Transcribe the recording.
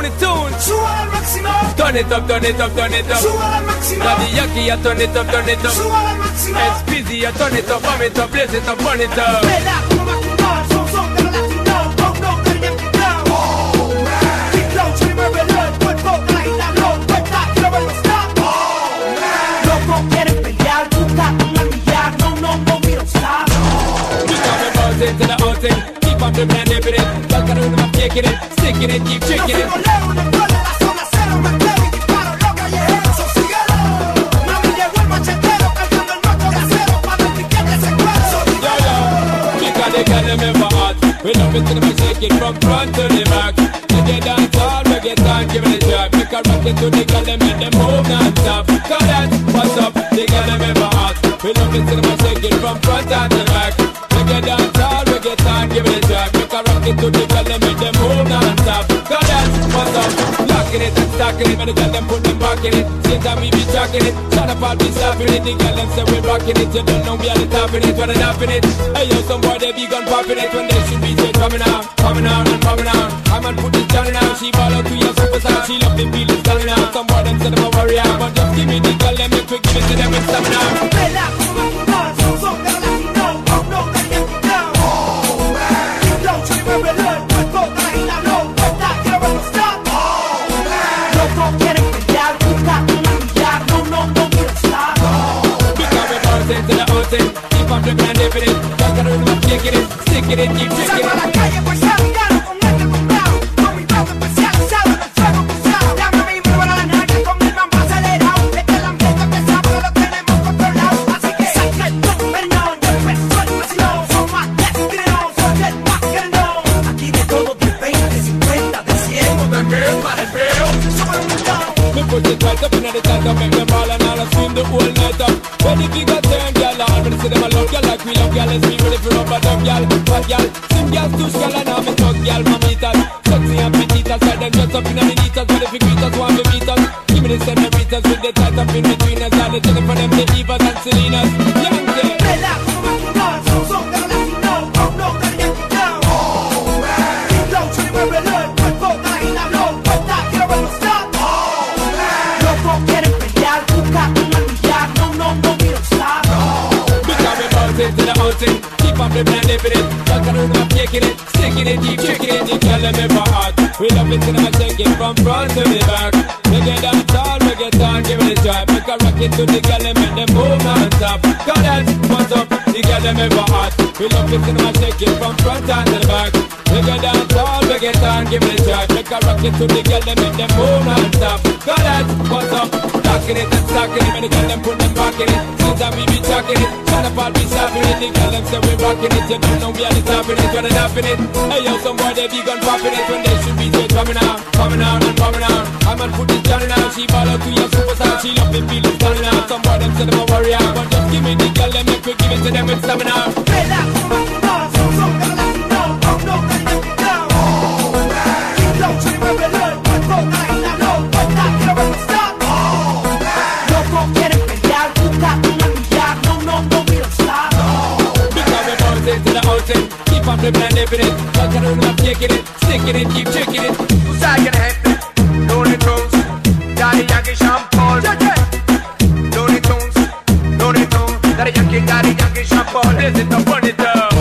Looney Tunes. Súbala al máximo. Turn it up, turn it up, turn it up. Súbala al máximo. Daddy Yankee, I turn it up, turn it up. Súbala al máximo. It's busy, I turn it up, bomb it up, blaze it up, burn it up. Vela como maquinón, son de los latinos. Oh no, Daddy Yankee flow. Oh man. Big flow, chile muévelo, el cuerpo de la isla blow. Cuenta, quiero verlo stop. Oh man. Loco quieren pelear, busca un almillar. No, we don't stop. We coming bouncing to the outing. Keep on dribbling and dipping it. Y'all got room, I'm kicking it. Sticking it, keep tricking it. Yo sigo leo en el gol de la zona cero. Me clavo y disparo, los callejeros, so síguelo. Mami llegó el machetero, cargando el macho de acero. Pa' ver piquete ese cuero, so dígalo. Because they got them ever hot. We love it to them and shake it from front to the back. They get dance all, we get on, give it a shot. Make a rock it to the girl, them make them move non-stop. Cause that's what's up, they got them ever hot. We love it to them and shake it from front and to the back. They get dance all, we get on, give it a shot. Make a rock it to the girl, them make them move non-stop. Cause that's what's up. Locking it and stocking it, when the girl them put them back in it. Same time we be talking it, shut up all be stopping it. The girl them say we rocking it, you don't know we are the topping it, we're the topping it. Hey yo, some boy they be gun popping it when they should be just coming out and coming out. I'm on put this down now, she ball out to your superstar, she love the feelings coming out. Some boy them say them a warrior, but just give me the girl them make quick, give it to them with stamina. Vela como maquinón, son de los latinos. Oh no, Daddy Yankee flow. Oh man. Big flow, chile muévelo, el cuerpo de la isla blow. Cuenta, quiero verlo stop. Oh man. Loco quieren pelear, busca un almillar. No, we don't stop. Because we bouncing to the outing, keep on dribbling and dipping it. Y'all got room, I'm kicking it, sticking it, keep tricking Salgo a la it. calle pues a mirarlo con este comprado. Con mi bloque especializado en el fuego cruzado. Dame a mí, me vuela la nalga con el mambo acelerado. Este es el ambiente pesado, lo tenemos controlado. Así que saca el pum, perdón, yo empezó el vacilón. Son más destinos, soy el más querido. Aquí de todo, de 20, 50, de 100. De 1000 para el feo. Sobre un millón. Me push it right up in the tight up, make them ball and all I scream the whole night up. When the figure turn, girl, all when they say them a love, girl, like we love, girl, let's be ready for rubber dub, girl, bad girl. Sim girls, tush, girl, and I'm a talk, girl, mamitas. Sexy and petitas, side them dress up in the minitas, but if you greet us, want to meet us. Give me the senoritas with the tight up in between us, all the telling for them, the divas and Selenas. Yankee. Vela como maquinón, son de los latinos. Oh no, Daddy Yankee flow. Oh man. Big flow, chile muévelo, el cuerpo de la isla blow. Cuenta, quiero verlo stop. Oh man. Loco quieren pelear, busca un almillar. No, we don't stop. Because we bouncing to the outing, keep on dribbling and dipping it. Y'all got room, I'm kicking it, sticking it, keep tricking it. The girl them ever hot. We love it to them and shake it from front to the back. We get dance all, we get on, give it a try. Make a rock it to the girl and make them move non-stop. Cause that's what's up, the girl them ever hot. We love it to them and shake it from front and to the back. We get dance all, we get on, give it a try. Make a rock it to the girl and make them move non-stop. Cause that's what's up. Locking it and stocking it, when the girl them put them back in it. Since time we be talking it, shut up all be stopping it. The girl them say we rocking it, you don't know we are the topping it, we're the topping it. Hey yo, some boy they be gun popping it when they should be just coming out and coming out. I'm on put this down now, she ball out to your superstar, she love the feelings coming out. Some boy them say them a warrior, but just give me the girl them make we give it to them with stamina. Vela como maquinón, son de los latinos. Oh no, Daddy Yankee flow. Oh man. Big flow, chile muévelo, el cuerpo de la isla blow. Cuenta, quiero verlo stop. Oh man. Loco quieren pelear, busca un almillar. No, we don't stop. Because we bouncing to the outing, keep on dribbling and dipping it. Y'all got room, I'm kicking it, sticking it, keep tricking it. Tú sabes quién es este, Looney Tunes, Daddy Yankee, Sean Paul. Looney Tunes, Daddy Yankee, Sean Paul. Blaze it up, burn it up.